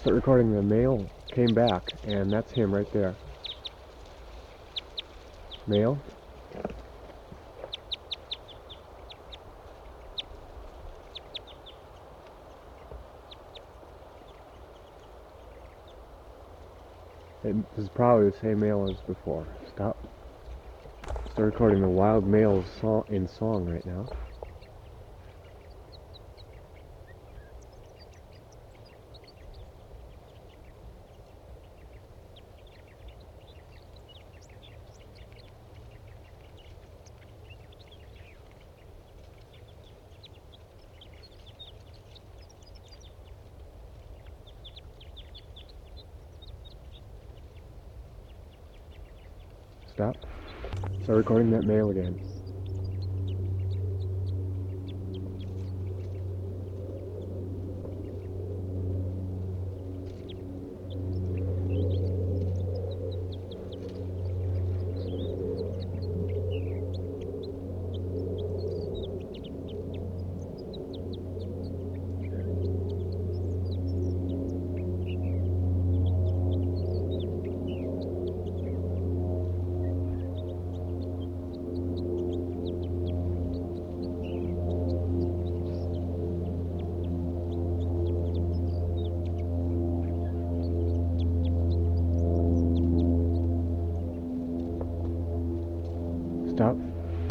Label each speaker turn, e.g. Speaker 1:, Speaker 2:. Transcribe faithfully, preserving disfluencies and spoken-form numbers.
Speaker 1: Start recording. The mail came back, and that's him right there. Mail. It, this is probably the same mail as before. Stop. Start recording the wild mail song in song right now. Stop. Start recording that mail again. Stop.